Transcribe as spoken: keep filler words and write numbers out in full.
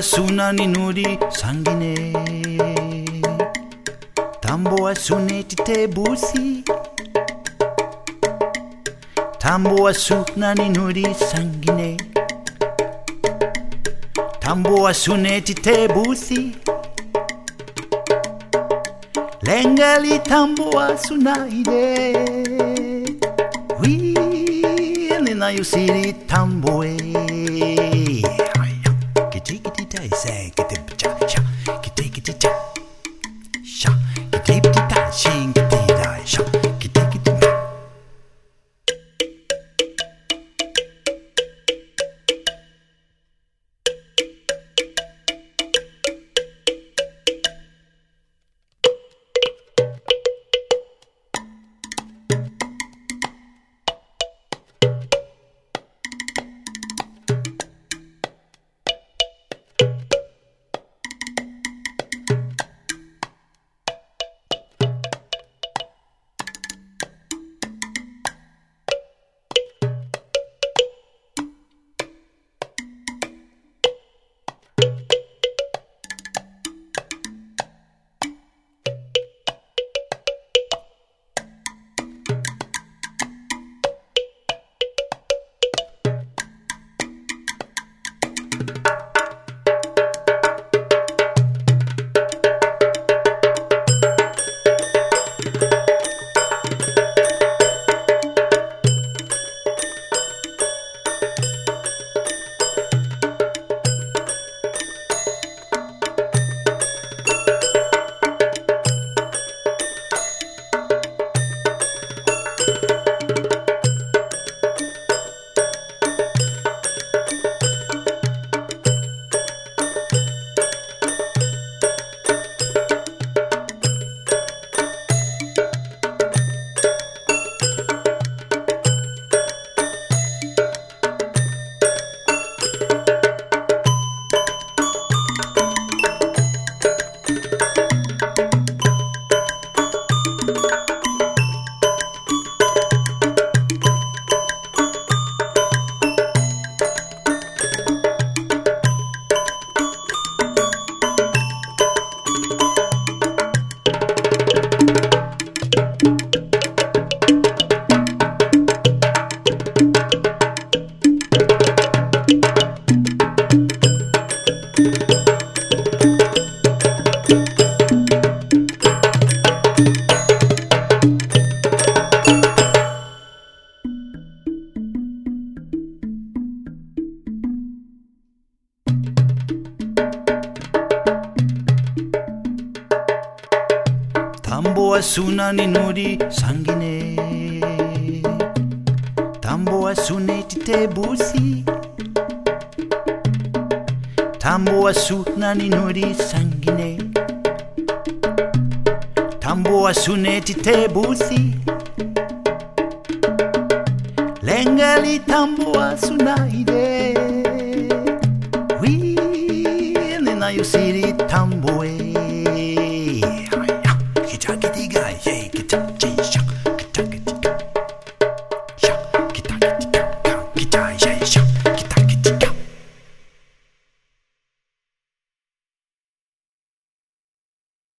は砂に塗りsanggine Tamboはすねててぶし田んぼは砂に塗りsanggine田んぼはすねててぶしレンガリ田んぼはすないでウィーネなゆしり田んぼへキテキテタイセキテプチャシャキテキテチャシャキテプチタシンキテタイシャキテキテ田んぼは砂に塗りsanggine田んぼはすねててぶし田んぼは砂に塗りsanggine田んぼはすねててぶしレンガリ田んぼはすないでウィーネなゆしり田んぼへKita